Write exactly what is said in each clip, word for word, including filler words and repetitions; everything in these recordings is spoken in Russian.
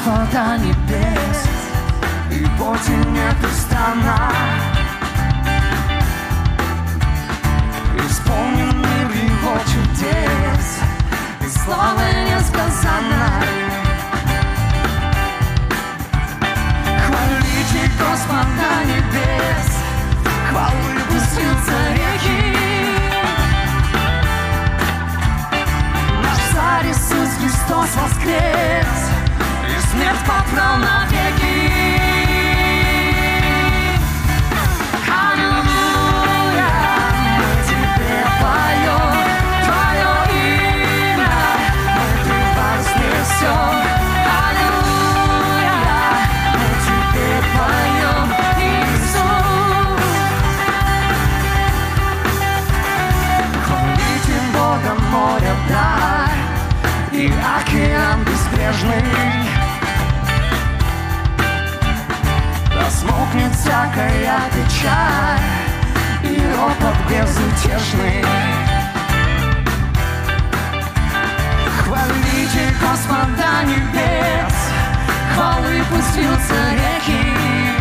Господа небес, и будем непрестанно исполнен мир Его чудес и славы несказанной. Хвалите Господа небес, хвалы пустятся реки. Наш Царь Иисус Христос воскрес, и смерть попрал навеки. Аллилуйя, мы Тебе поем, Твое имя мы превознесем. Аллилуйя, мы Тебе поем, Иисус. Хвалите Бога моря даль и океан безбрежный. Да смолкнет всякая печаль и ропот безутешный. Хвалите Господа небес, хвалы пустятся реки.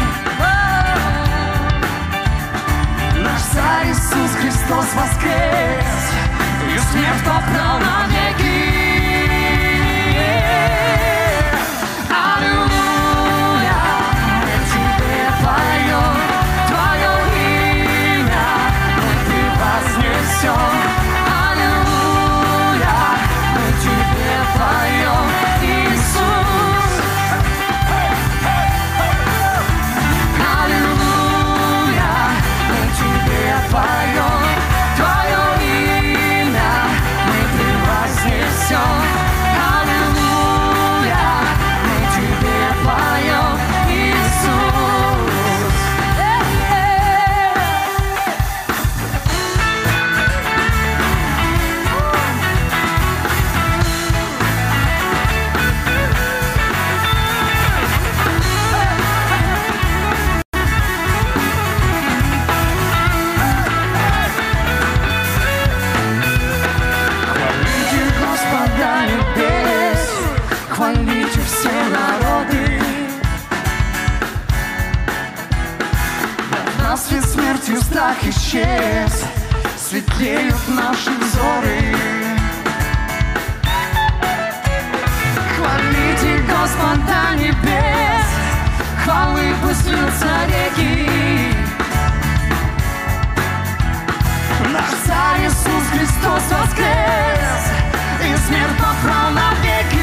Наш Царь Иисус Христос воскрес, и смерть попрал навеки. Аллилуйя, мы Тебе поем, Иисус. Аллилуйя, мы Тебе поем, Твое имя мы превознесем. Аллилуйя, мы Тебе поем, Иисус. Хвалите все народы, над нас ведь смертью страх исчез, светлеют наши взоры. Хвалите Господа небес, хвалы пустятся реки. Наш Царь Иисус Христос воскрес, и смерть попрал навеки.